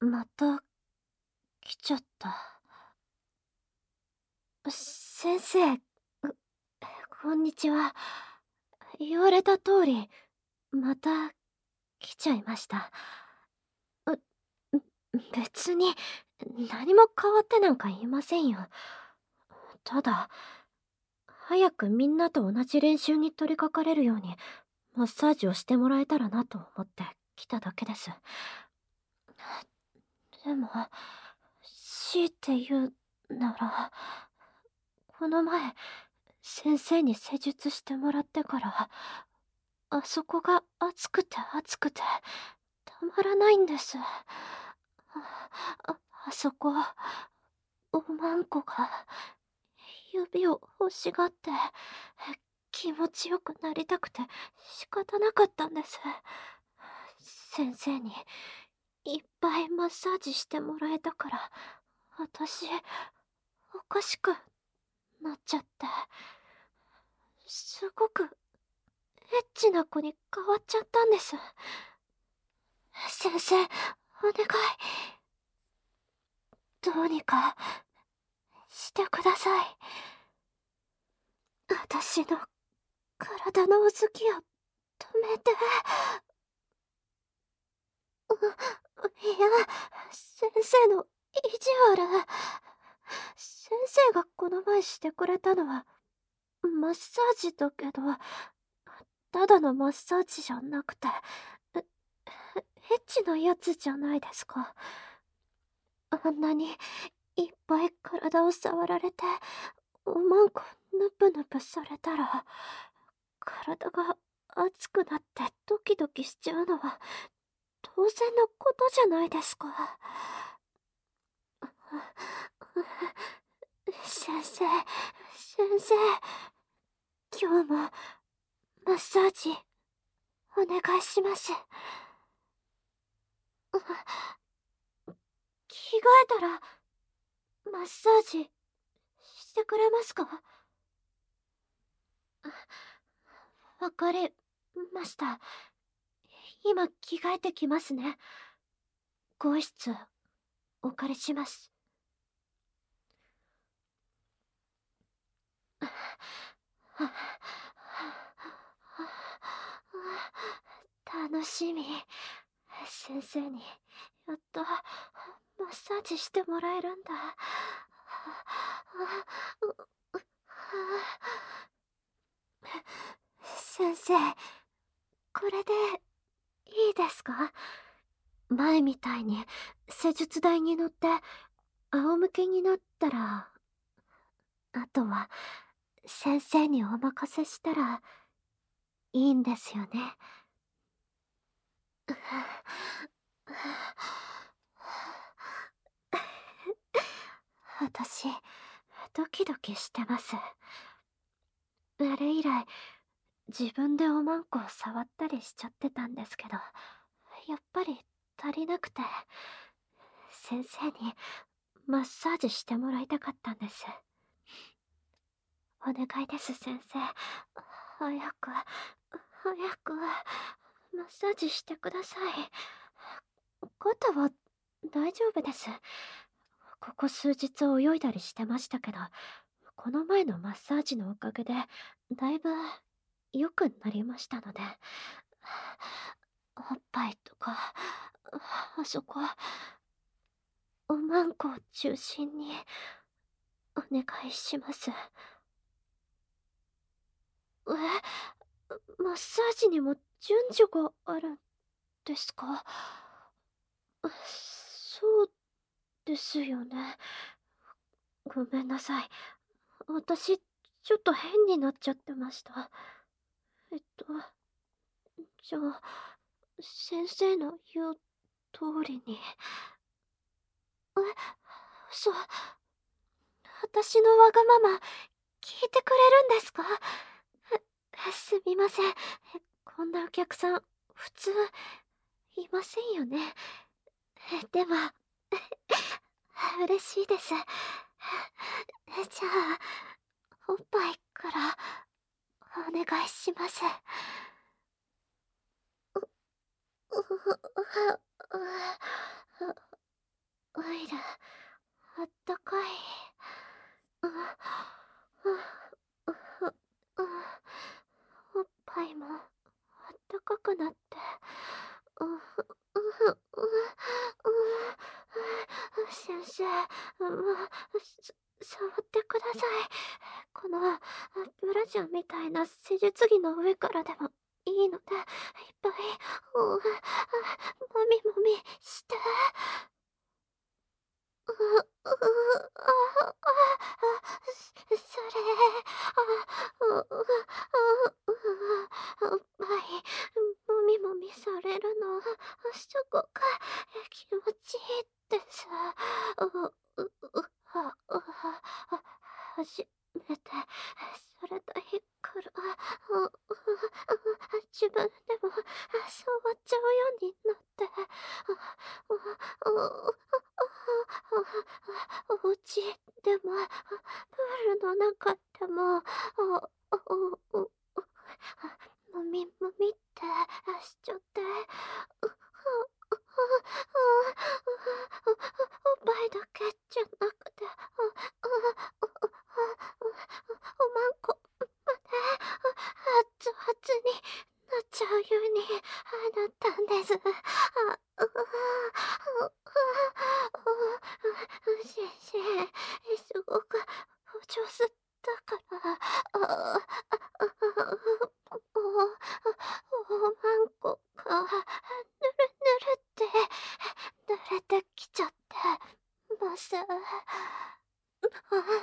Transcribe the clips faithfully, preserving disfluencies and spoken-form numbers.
また来ちゃった。先生、こんにちは。言われた通り、また来ちゃいました。う、別に何も変わってなんかいませんよ。ただ、早くみんなと同じ練習に取り掛かれるように、マッサージをしてもらえたらなと思って来ただけです。でも、強いて言うなら、この前、先生に施術してもらってから、あそこが熱くて熱くて、たまらないんです。あ、あ、あそこ、おまんこが、指を欲しがって、気持ちよくなりたくて仕方なかったんです。先生に、いっぱいマッサージしてもらえたから、私、おかしくなっちゃって、すごく、エッチな子に変わっちゃったんです。先生、お願い。どうにか、してください。私の、体のうずきを、止めて。う、いや、先生の、意地悪。先生がこの前してくれたのは、マッサージだけど、ただのマッサージじゃなくて、え、エッチなやつじゃないですか。あんなに、いっぱい体を触られて、おまんこぬぷぬぷされたら、体が熱くなってドキドキしちゃうのは、当然のことじゃないですか。先生、先生、今日も、マッサージ、お願いします。着替えたら、マッサージ、してくれますか？わかりました。今着替えてきますね。更衣室、お借りします。楽しみ。先生に、やっと、マッサージしてもらえるんだ。先生、これで、いいですか？前みたいに、施術台に乗って、仰向けになったら、あとは、先生にお任せしたら、いいんですよね。私、ドキドキしてます。あれ以来、自分でおまんこを触ったりしちゃってたんですけど、やっぱり足りなくて、先生にマッサージしてもらいたかったんです。お願いです、先生。早く、早く、マッサージしてください。肩は大丈夫です。ここ数日泳いだりしてましたけど、この前のマッサージのおかげで、だいぶ良くなりましたので、おっぱいとか、あそこ、おまんこを中心に、お願いします。え、マッサージにも順序があるんですか？そうですよね。ごめんなさい。私、ちょっと変になっちゃってました。えっと、じゃあ、先生の言う通りに。え、嘘。私のわがまま、聞いてくれるんですか？えすみません。こんなお客さん、普通、いませんよね。でも、嬉しいです。じゃあ、おっぱいからお願いします。う、う、う、う、 あったかい。う、う、う、う、おっぱいもあったかくなって、う、う、う、う、う、先生、ま、さ触ってください。このブラジャーみたいな施術着の上からでもいいので、いっぱい、う、もみもみして。う、う、ああ、あ、そそれ、あ、う、う、あ、う、おっぱい、もみもみされるの、すごく気持ちいいです。う、う、う、は、う、は、は、初めてされた日から、う、う、自分でも触っちゃうようになって、う、う、う、お家でも、プールの中でも、あ、あ、う、う、もみもみってしちゃって、う、う、う、おっぱいだけじゃなくて、う、う、う、おまんこまで熱々になっちゃうようになったんです。あ、う、う、う、う、先生、すごくお上手だから、あ、あ、お、おまんこがぬるぬるって濡れてきちゃってます。あ、あ、あ、ダメ、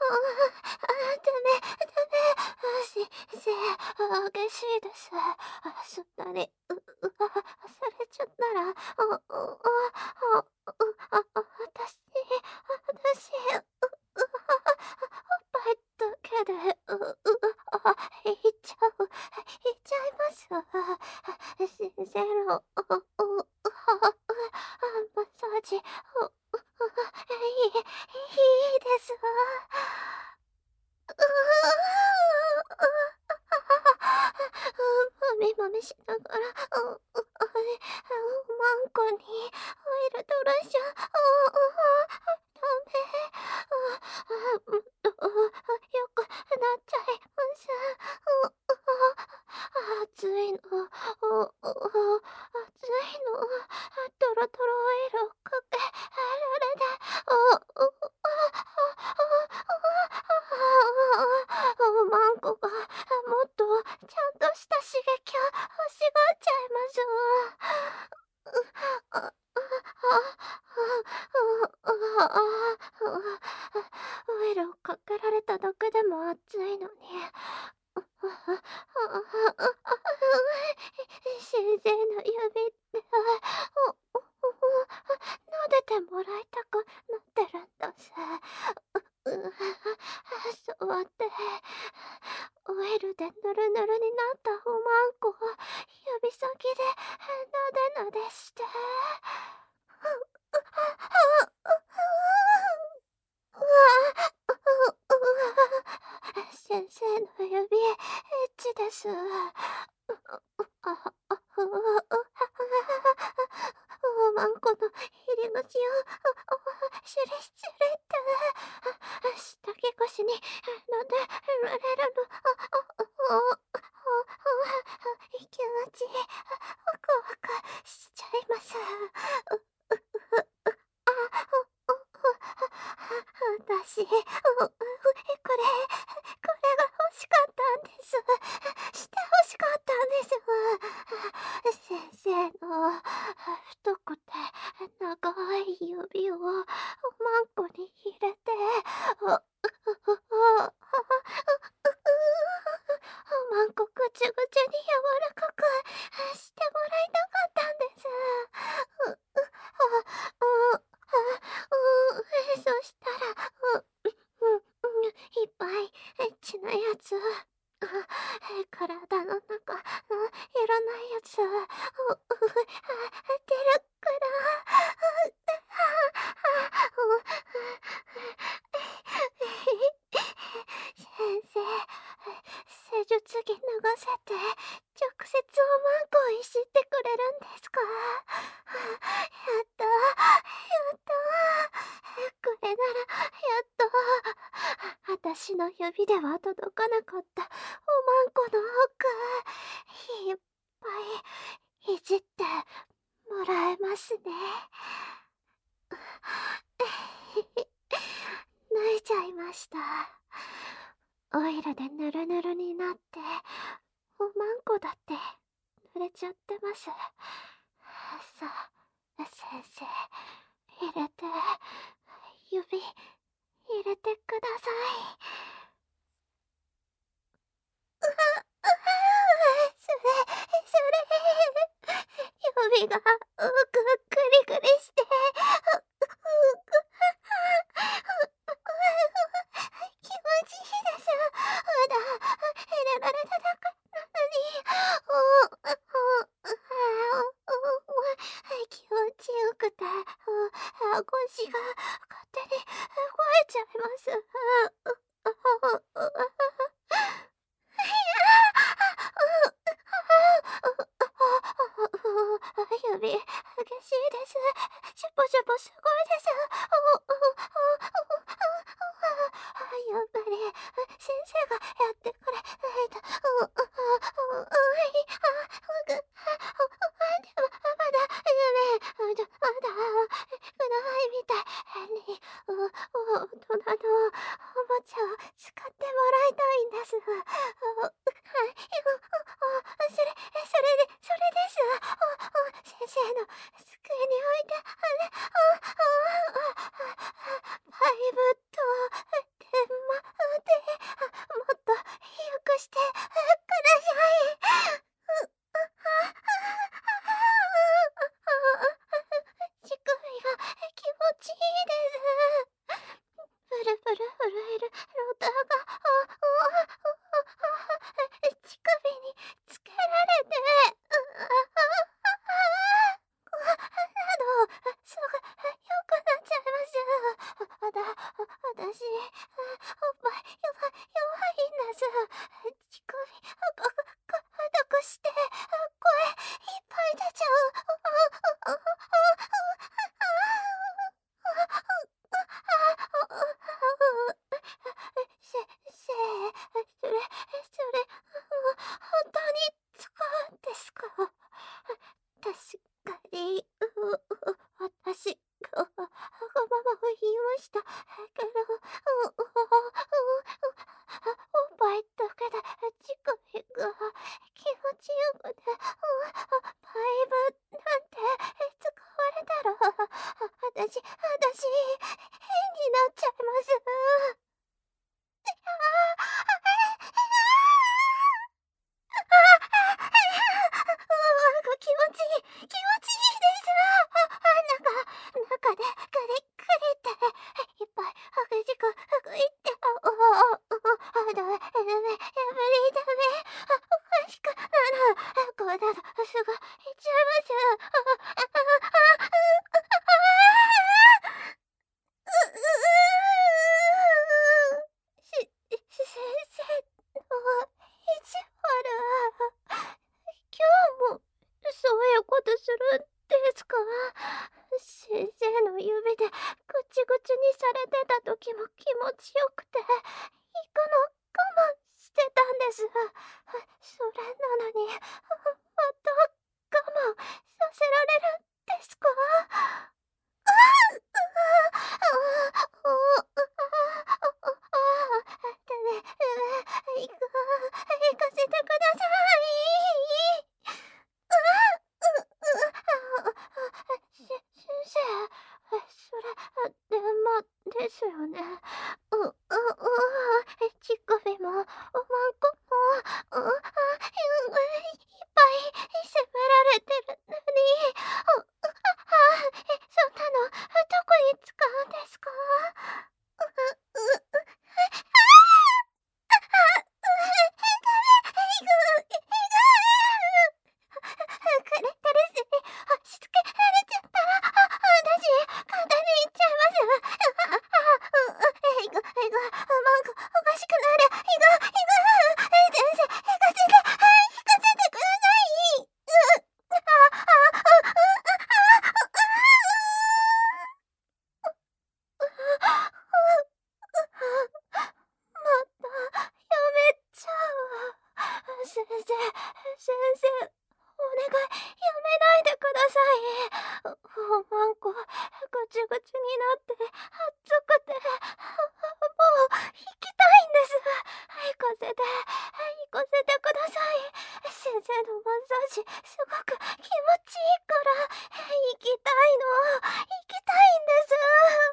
ダメ、先生、激しいです。そんなに、う、う、あ、されちゃったら、あ、あ、あ、あ、あ、あ、私、私、う、う、おっぱいだけで、う、う、あ、いっちゃう、いっちゃいます。先生の、う、う、う、マッサージ、う、う、いい、いいです。もみもみしながら、う、う、おまんこにオイルドラッシュ、ダメ、もっとよくなっちゃいます。熱いの、熱いの、トロトロオイルをかけられて、おまんこがもっとちゃんとした刺激を欲しがっちゃいます。あ、あ、あ、オイルをかけられただけでも熱いのに。先生の指って撫でてもらいたくなってるんだぜ。そうって、オイルでぬるぬるになったおまんこを指先でなでなでして。先生の指、エッチです。おまんこの入り口をシュリシュリって下着越しになんでられるの。気持ちワクワクしちゃいます。私、これ、これが欲しかったんです。して欲しかったんです。先生の太くて長い指をおまんこに入れて、お、おまんこぐちゅぐちゅに柔らかくしてもらいたかったんです。う、う、あ、う、う、そしたら、う、うん、うん、いっぱいエッチなやつ、体の中、いらないやつ、出るから、先生、施術着脱がせて、直接おまんこをいじってくれるんですか？やった、やった。これなら私の指では届かなかったおまんこの奥、いっぱいいじってもらえますね。脱いじゃいました。オイルでヌルヌルになって、おまんこだって濡れちゃってます。さあ、先生、入れて、指、入れてください。うわ、うわ、それ、それ、指が、うく、くりくりして、う、う、う、気持ちいいです。まだ、入れられただけなのに、お、お、お、気持ちよくて、腰が勝手に動いちゃいます。指、激しいです。シュポシュポすごいです。やっぱり、先生がやってくれないと。う、う、う、う、い、あ、うぐ、でも、まだ、夢、まだ、くないみたいに、う、大人のおもちゃを使ってもらいたいんです。はい、それ、それで、それです。先生の机に置いてあれ、パイブと電話でもっと良くしてください。乳首が気持ちいいです。ブルブル震えるローターが乳首につけられて、などすぐ良くなっちゃいます。まだ私おっぱい弱いんです。乳首こくして声いっぱい出ちゃう。先生、それ、それ、本当に使うんですか？確かに、私がわがままを言いましたけど、おっぱいだけで乳首が気持ちよくて、パイブなんて使われたら、私、私、変になっちゃいます。気持ちいい、気持ちいいです。中でクリクリっていっぱい激しく拭いて、あ、あ、あ、ダメ、ダメ、やめりダメ、おかしくなる。こうなるとすぐ行っちゃいます。し、先生の意地悪。今日もそういうことするんですか？先生の指でぐちぐちにされてた時も気持ちよくて、行くの我慢してたんです。それなのに、また我慢させられるんですか？行かせてください。せ、先生、それ、電話ですよね。う、う、う、乳首も、おまんこも、う、いっぱい責められてるのに、そんなの、どこに使うんですか？くれたですね。しつけられちゃったら、私、簡単に言っちゃいます。 ちぐちになって暑くて、もう行きたいんです。行かせて行かせてください。先生のマッサージすごく気持ちいいから行きたいの。行きたいんです。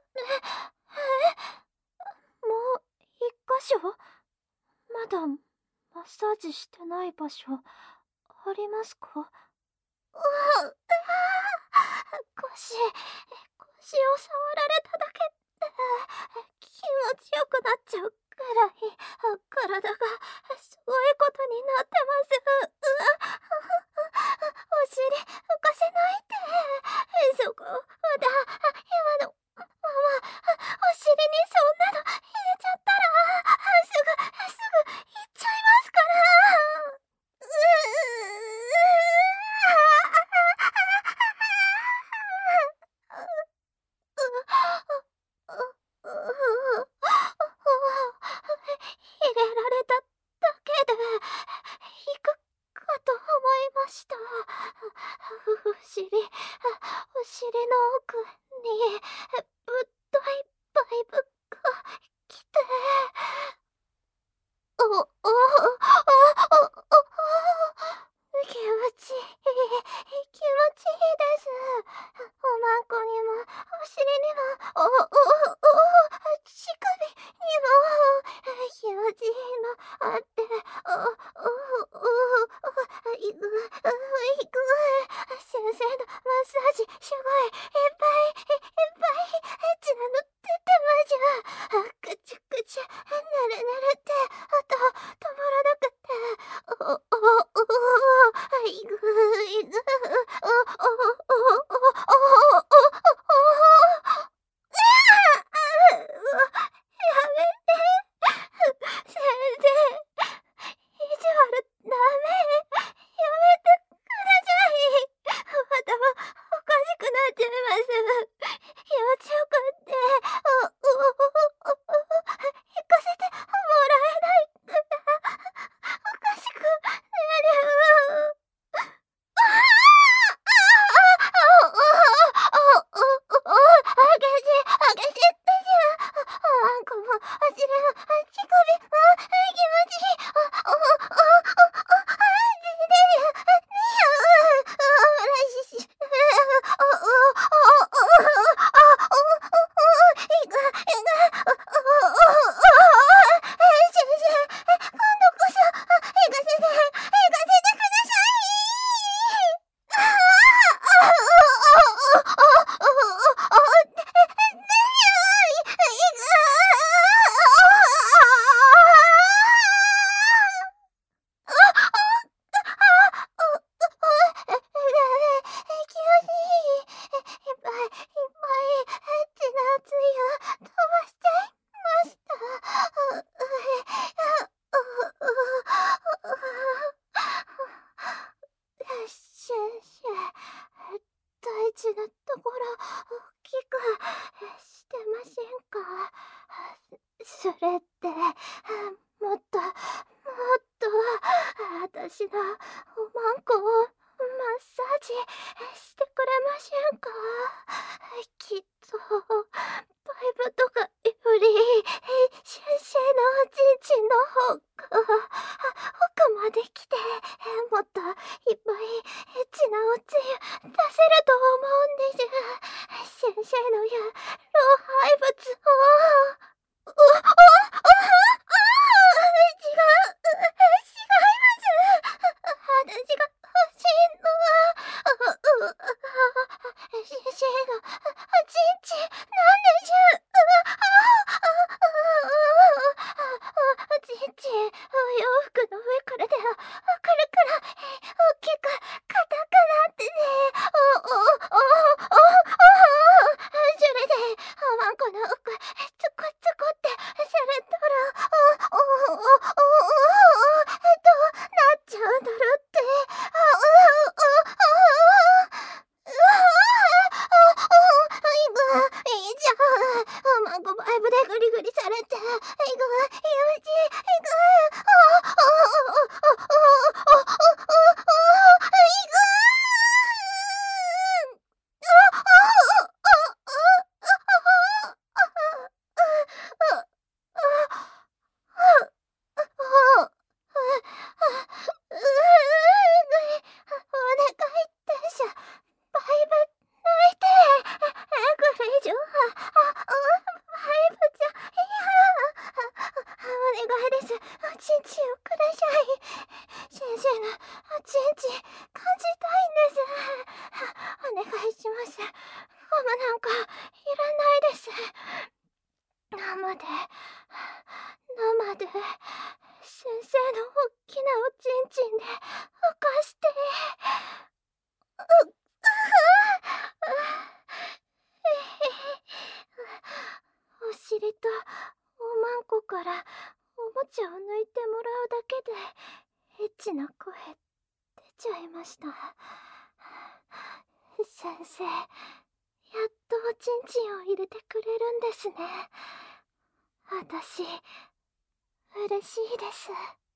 えもう一箇所まだマッサージしてない場所ありますか？うわうわ腰腰を触られただけで気持ちよくなっちゃうくらい体がすごいことになってます。うわお尻浮かせないで。そこだ今のままお尻にそんなの入れちゃったらすぐすぐ行っちゃいますから。う入れられただけで行くかと思いました。お尻お尻の奥にぶっといバイブが来て、おおおおお気持ちいい気持ちいいです。おまんこにもお尻にもおおお乳首にも気持ちいいのあって、おおおいくいく先生のマッサージすごいいっぱいいっぱい血が塗っててまじゅくちゅくちゅぬるぬるって音止まらなくて、おおおおいくいくおおおおおおおやめて先生、意地悪ダメ、やめてください。頭おかしくなっちゃいます。気持ちよくっておおおお行かせてもらえないからおかしくなる。あんこもお尻も乳首も気持ちいい。おおおおお出るにゃうおらししおおおおおおいくいくおおお先生今度こそ行かせて行かせてください。先生、大事なところ大きくしてませんか？それってもっともっと私のおまんこをマッサージしてくれませんか？きっとバイブとかより先生のおちんちんの方が奥まで来てもっといっぱいエッチなおつゆ出せると思うんです。先生の言う老廃物を。おおおお違う違います。私が欲しいのは先生のおちんちんなんでしょう。おちんちんお洋服の上からではわかるから大きく硬くなってね。おおおおおおそれでおまんこの奥突っなんかいらないです。生で生で先生のおっきなおちんちんで浮かして。うっ、うふお尻とおまんこからおもちゃを抜いてもらうだけでエッチな声出ちゃいました。先生、やっとおちんちんを入れてくれるんですね。あたし嬉しいです。